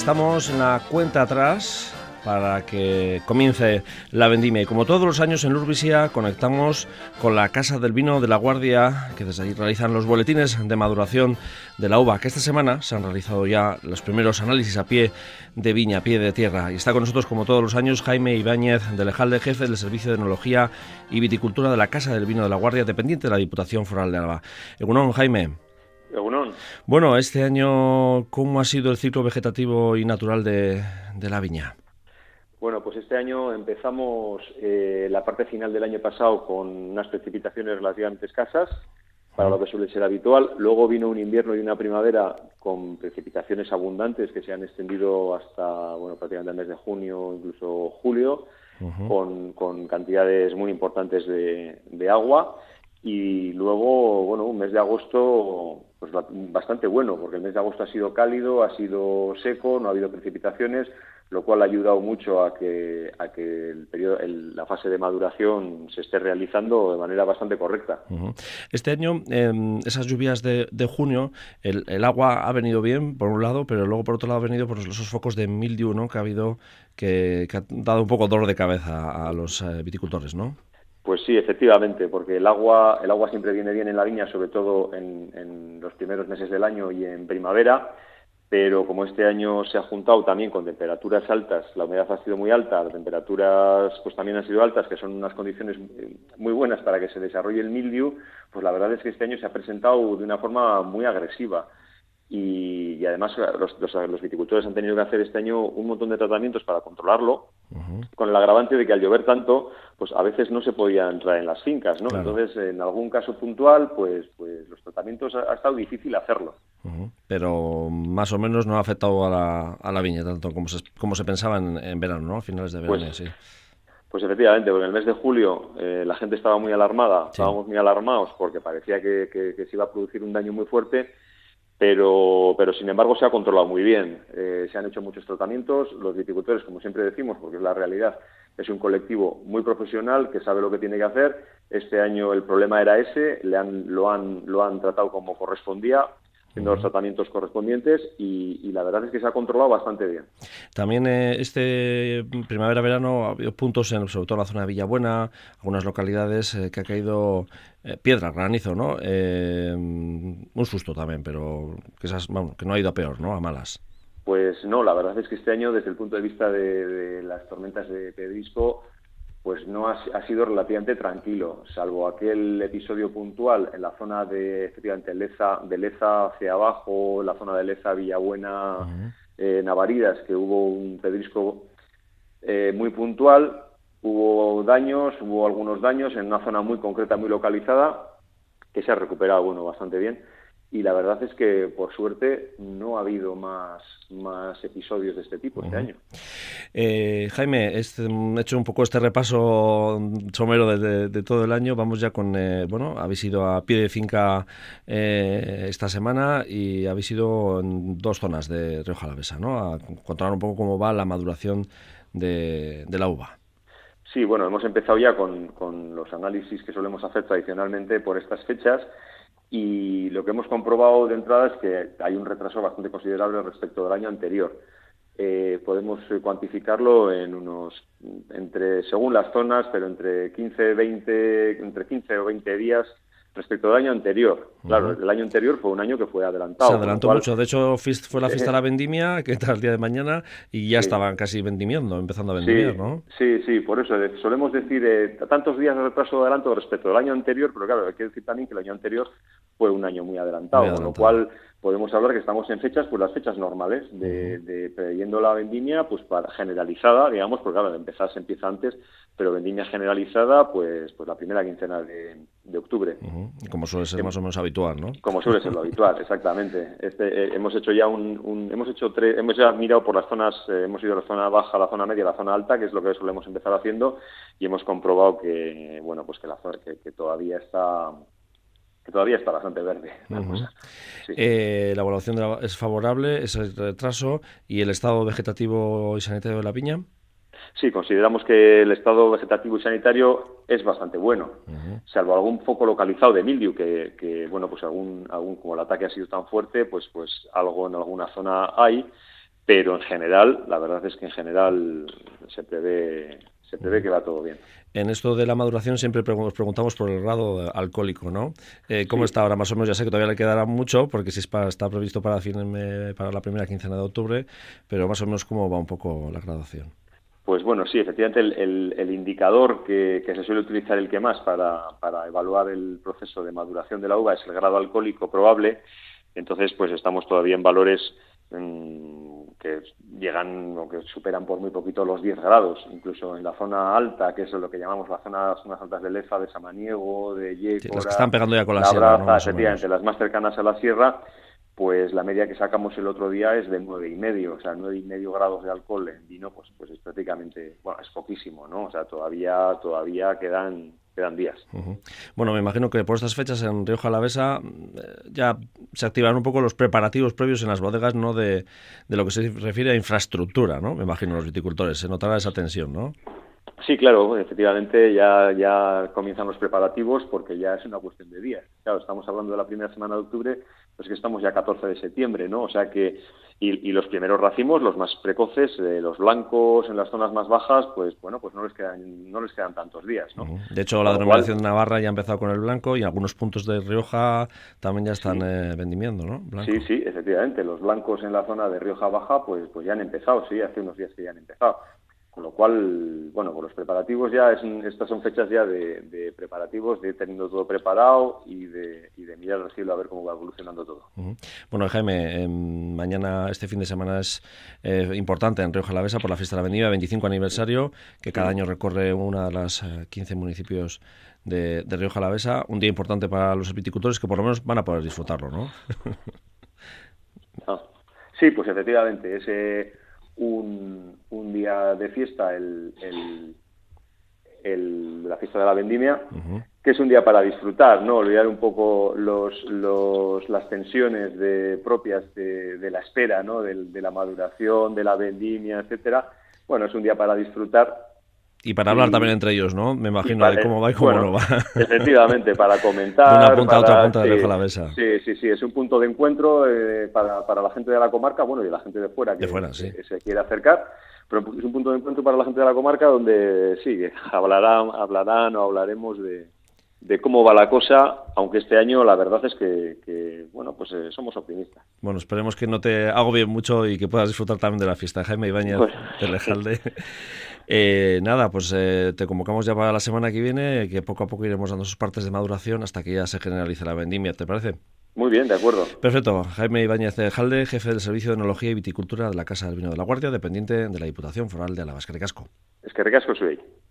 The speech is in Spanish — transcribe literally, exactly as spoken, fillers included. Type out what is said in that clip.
Estamos en la cuenta atrás para que comience la vendimia y como todos los años en Lurbisia conectamos con la Casa del Vino de la Guardia, que desde allí realizan los boletines de maduración de la uva, que esta semana se han realizado ya los primeros análisis a pie de viña, a pie de tierra, y está con nosotros como todos los años Jaime Ibáñez de Lejalde, jefe del Servicio de Enología y Viticultura de la Casa del Vino de la Guardia, dependiente de la Diputación Foral de Álava. Egunon, Jaime. Egunon. Bueno, este año, ¿cómo ha sido el ciclo vegetativo y natural de, de la viña? Bueno, pues este año empezamos eh, la parte final del año pasado con unas precipitaciones relativamente escasas, para lo que suele ser habitual. Luego vino un invierno y una primavera con precipitaciones abundantes que se han extendido hasta, bueno, prácticamente el mes de junio, incluso julio, uh-huh. con, con cantidades muy importantes de, de agua. Y luego, bueno, un mes de agosto pues bastante bueno, porque el mes de agosto ha sido cálido, ha sido seco, no ha habido precipitaciones, lo cual ha ayudado mucho a que a que el periodo, el, la fase de maduración se esté realizando de manera bastante correcta. Uh-huh. Este año, eh, esas lluvias de, de junio, el, el agua ha venido bien, por un lado, pero luego, por otro lado, ha venido por esos focos de mildiu, ¿no?, que ha habido, que, que ha dado un poco dolor de cabeza a los eh, viticultores, ¿no? Pues sí, efectivamente, porque el agua el agua siempre viene bien en la viña, sobre todo en, en los primeros meses del año y en primavera, pero como este año se ha juntado también con temperaturas altas, la humedad ha sido muy alta, las temperaturas pues también han sido altas, que son unas condiciones muy buenas para que se desarrolle el mildiu, pues la verdad es que este año se ha presentado de una forma muy agresiva. Y, y además los, los, los viticultores han tenido que hacer este año un montón de tratamientos para controlarlo, uh-huh. con el agravante de que al llover tanto, pues a veces no se podía entrar en las fincas, ¿no? Claro. Entonces, en algún caso puntual, pues, pues los tratamientos ha, ha estado difícil hacerlo. Uh-huh. Pero más o menos no ha afectado a la, a la viña tanto como se, como se pensaba en, en verano, ¿no? A finales de verano, pues, sí. Pues efectivamente, porque en el mes de julio eh, la gente estaba muy alarmada, sí. estábamos muy alarmados porque parecía que, que, que se iba a producir un daño muy fuerte. Pero, pero sin embargo se ha controlado muy bien. Eh, se han hecho muchos tratamientos. Los viticultores, como siempre decimos, porque es la realidad, es un colectivo muy profesional que sabe lo que tiene que hacer. Este año el problema era ese, le han, lo, han, lo han tratado como correspondía, haciendo los tratamientos correspondientes y, y la verdad es que se ha controlado bastante bien. También eh, este primavera-verano ha habido puntos, en, sobre todo en la zona de Villabuena, algunas localidades eh, que ha caído eh, piedra, granizo, ¿no? Eh, un susto también, pero que, esas, bueno, que no ha ido a peor, ¿no? A malas. Pues no, la verdad es que este año, desde el punto de vista de, de las tormentas de pedrisco, pues no ha, ha sido relativamente tranquilo, salvo aquel episodio puntual en la zona de, efectivamente, Leza, de Leza hacia abajo, la zona de Leza, Villabuena, uh-huh. eh, Navaridas, que hubo un pedrisco eh, muy puntual, hubo daños, hubo algunos daños en una zona muy concreta, muy localizada, que se ha recuperado, bueno, bastante bien. Y la verdad es que, por suerte, no ha habido más, más episodios de este tipo uh-huh. este año. Eh, Jaime, este, hecho un poco este repaso somero de, de, de todo el año. Vamos ya con, eh, bueno, habéis ido a pie de finca eh, esta semana y habéis ido en dos zonas de Rioja Alavesa, ¿no? A controlar un poco cómo va la maduración de, de la uva. Sí, bueno, hemos empezado ya con, con los análisis que solemos hacer tradicionalmente por estas fechas. Y lo que hemos comprobado de entrada es que hay un retraso bastante considerable respecto del año anterior. Eh, podemos cuantificarlo en unos, entre según las zonas, pero entre quince, veinte, entre quince o veinte días respecto del año anterior. Claro, uh-huh. el año anterior fue un año que fue adelantado. Se adelantó cual, mucho. De hecho, fue la fiesta de la vendimia, que está el día de mañana, y ya sí. estaban casi vendimiando, empezando a vendimiar, sí, ¿no? Sí, sí, por eso solemos decir eh, tantos días de retraso de adelanto respecto del año anterior, pero claro, hay que decir también que el año anterior fue un año muy adelantado, muy adelantado. Con lo cual podemos hablar que estamos en fechas, pues las fechas normales, de, uh-huh. de preveyendo la vendimia, pues para generalizada, digamos, porque claro, empezar se empieza antes, pero vendimia generalizada, pues pues la primera quincena de, de octubre. Uh-huh. Como suele ser eh, más o menos habitual, ¿no? Como suele ser lo habitual, exactamente. Este, eh, hemos hecho ya un, un hemos hecho tres, hemos ya mirado por las zonas, eh, hemos ido a la zona baja, la zona media, la zona alta, que es lo que solemos empezar haciendo, y hemos comprobado que, bueno, pues que la zona que, que todavía está que todavía está bastante verde. La, uh-huh. cosa. Sí. Eh, la evaluación de la, es favorable, es el retraso, y el estado vegetativo y sanitario de la viña. Sí, consideramos que el estado vegetativo y sanitario es bastante bueno, uh-huh. salvo algún foco localizado de mildiu, que, que bueno, pues algún, algún, como el ataque ha sido tan fuerte, pues, pues algo en alguna zona hay, pero en general, la verdad es que en general se prevé, se prevé que va todo bien. En esto de la maduración siempre nos preguntamos por el grado alcohólico, ¿no? Eh, ¿Cómo Sí. está ahora? Más o menos, ya sé que todavía le quedará mucho, porque si es para, está previsto para, fin, para la primera quincena de octubre, pero más o menos cómo va un poco la graduación. Pues bueno, sí, efectivamente el, el, el indicador que, que se suele utilizar el que más para, para evaluar el proceso de maduración de la uva es el grado alcohólico probable. Entonces, pues estamos todavía en valores mmm, que llegan o que superan por muy poquito los diez grados, incluso en la zona alta, que es lo que llamamos las zonas, zonas altas del Leza, de Samaniego, de Yécora, sí, las que están pegando ya con la, la sierra, Braza, ¿no? efectivamente, las más cercanas a la sierra. Pues la media que sacamos el otro día es de nueve y medio, o sea, nueve y medio grados de alcohol en vino, pues, pues es prácticamente, bueno, es poquísimo, ¿no? O sea, todavía, todavía quedan, quedan días. Uh-huh. Bueno, me imagino que por estas fechas en Rioja Alavesa eh, ya se activan un poco los preparativos previos en las bodegas, ¿no? De, de lo que se refiere a infraestructura, ¿no? Me imagino los viticultores, se notará esa tensión, ¿no? Sí, claro, efectivamente ya, ya comienzan los preparativos porque ya es una cuestión de días. Claro, estamos hablando de la primera semana de octubre, pues que estamos ya catorce de septiembre, ¿no? O sea que, y, y los primeros racimos, los más precoces, eh, los blancos en las zonas más bajas, pues bueno, pues no les quedan, no les quedan tantos días, ¿no? Uh-huh. De hecho, la denominación de Navarra ya ha empezado con el blanco y algunos puntos de Rioja también ya están sí. eh, vendimiendo, ¿no? Blanco. Sí, sí, efectivamente. Los blancos en la zona de Rioja Baja, pues, pues ya han empezado, sí, hace unos días que ya han empezado. Con lo cual, bueno, con los preparativos ya, es, estas son fechas ya de, de preparativos, de ir teniendo todo preparado y de, y de mirar el cielo a ver cómo va evolucionando todo. Uh-huh. Bueno, Jaime, eh, mañana, este fin de semana es eh, importante en Rioja Alavesa por la fiesta de la vendimia, veinticinco aniversario, que cada año recorre una de las eh, quince municipios de, de Rioja Alavesa. Un día importante para los viticultores que por lo menos van a poder disfrutarlo, ¿no? ah, sí, pues efectivamente, ese... Un, un día de fiesta, el, el, el, la fiesta de la vendimia, uh-huh. que es un día para disfrutar, ¿no? Olvidar un poco los, los, las tensiones de, propias de, de la espera, ¿no? De, de la maduración, de la vendimia, etcétera. Bueno, es un día para disfrutar. Y para hablar y, también entre ellos, ¿no? Me imagino para, de cómo va y cómo bueno, no va. Efectivamente, para comentar. De una punta para, a otra punta de sí, Rioja Alavesa. Sí, sí, sí, es un punto de encuentro eh, para, para la gente de la comarca, bueno, y la gente de fuera que, de fuera, sí. que se quiere acercar, pero es un punto de encuentro para la gente de la comarca donde sí, hablarán, hablarán o hablaremos de, de cómo va la cosa, aunque este año la verdad es que, que bueno, pues eh, somos optimistas. Bueno, esperemos que no te agobie mucho y que puedas disfrutar también de la fiesta. Jaime Ibáñez, pues, de Lejalde. Eh, nada, pues eh, te convocamos ya para la semana que viene, que poco a poco iremos dando sus partes de maduración hasta que ya se generalice la vendimia, ¿te parece? Muy bien, de acuerdo. Perfecto. Jaime Ibáñez de Lejalde, jefe del Servicio de Enología y Viticultura de la Casa del Vino de la Guardia, dependiente de la Diputación Foral de Álava. Eskerrik asko. Eskerrik asko zuei.